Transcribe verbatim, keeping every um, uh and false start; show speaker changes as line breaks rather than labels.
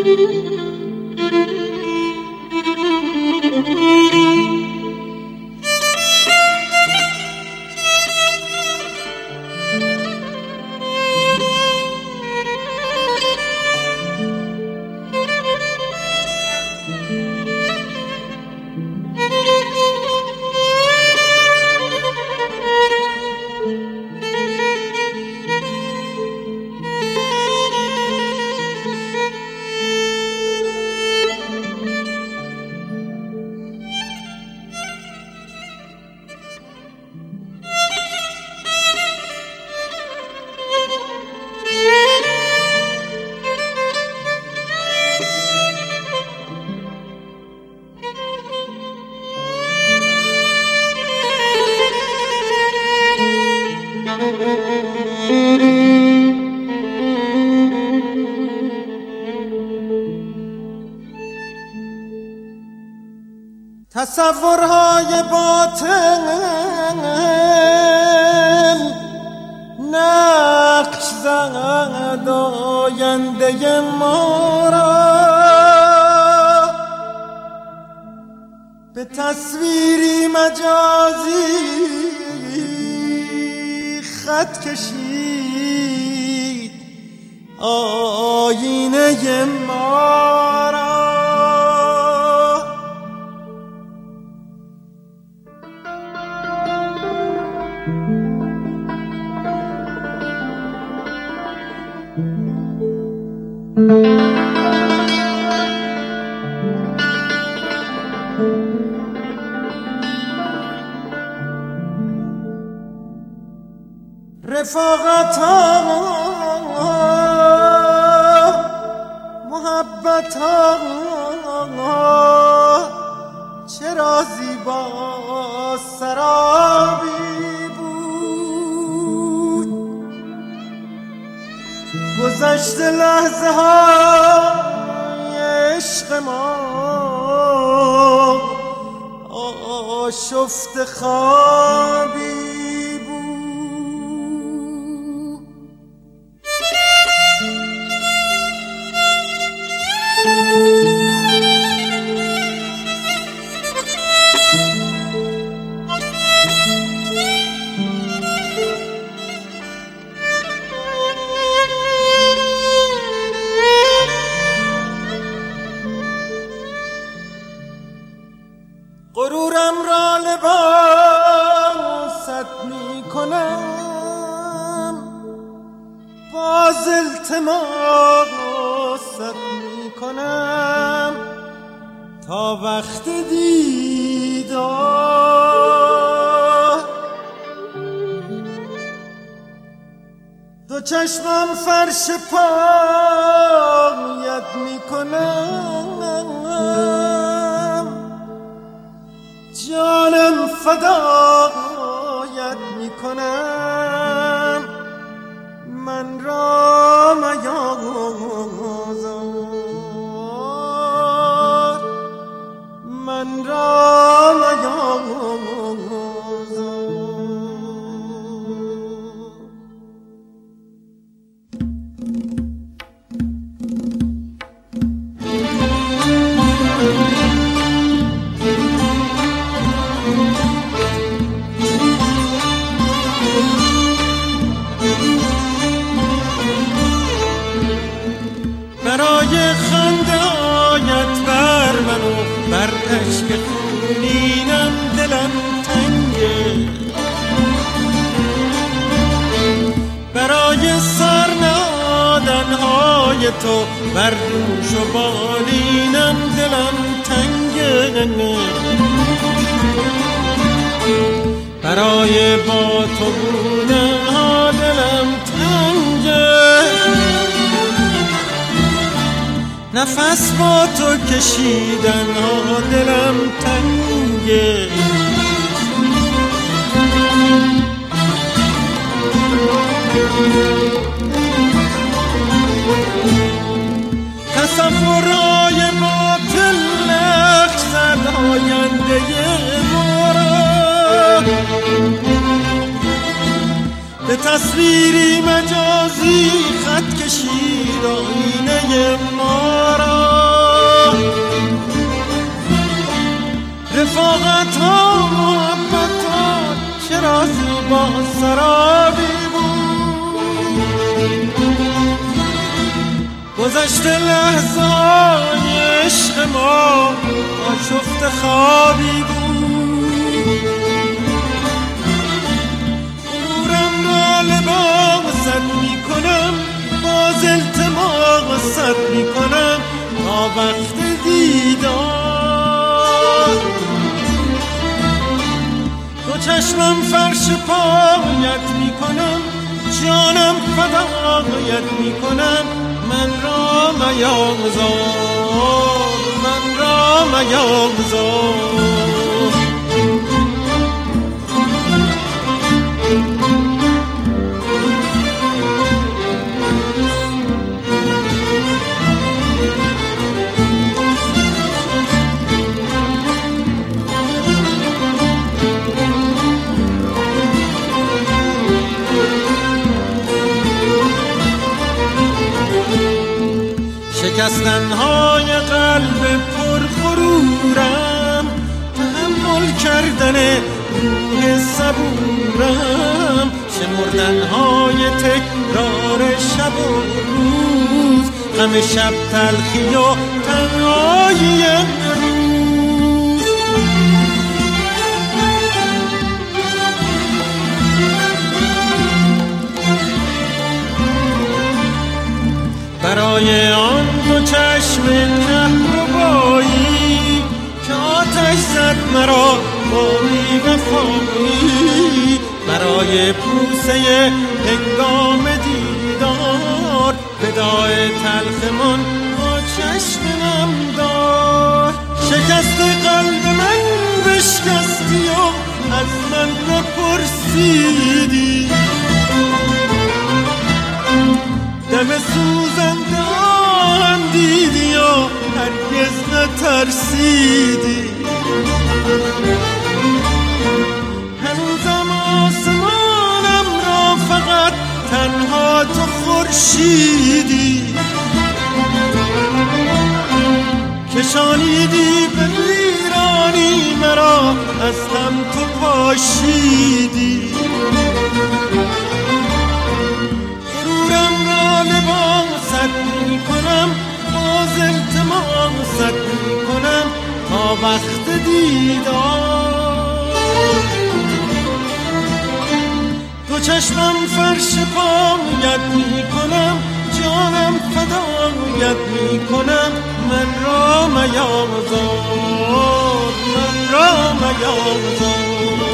تصورهای باطن نقش زد آینده ما را، به تصویری مجازی خط کشید آینه ما را. رفاقت ها محبت ها چرا زیبا سرابی بود، گذشت لحظه های عشق ما آشفت خوابی. غرورم را لباست می کنم، باز التماست می کنم تا وقت دیدار. دو چشمم فرش پایت می کنم، جانم فدایت می کنم، من را میازار، من را میازار. برای خنده آیت بر من و بر عشق خونینم دلم تنگه، برای سر نهادنهای تو بر دوش و بالینم دلم تنگه، برای با تو بودن ها دلم تنگه، نفس با تو کشیدن ها دلم تنگه. تصورهای باطل نقش زد آینده ما را، به تصویری مجازی خط کشید آینه ما را. طاقت ها محبت ها چرا زیبا سرابی بود. گذشته لحظه های عشق ما آشفت خوابی بود. غرورم را لباست می کنم، باز التماست می کنم تا وقت دیدار. دو چشمم فرش پایت می کنم، جانم فدایت می کنم، من را میازار، من را میازار. شکستنهای قلب پرغرورم، تحمل کردن روح صبورم، شمردنهای تکرار شب و روز، غم شب تلخی و تنهایی امروز. برای آن دو چشم کهربایی که آتش زد مرا با بی‌وفایی، برای بوسه هنگام دیدار وداع تلخمان با چشم نم دار. شکست قلب من بشکستی و از من نپرسیدی، دم سوزنده آهم دیدی و هرگز نترسیدی. هنوزم آسمانم را فقط تنها تو خورشیدی، کشانیدی به ویرانی مرا از هم تو پاشیدی. لباست می کنم، باز التماست می کنم تا وقت دیدار. دو چشمم فرش پایت می کنم، جانم فدایت می کنم، من را میازار، من را میازار.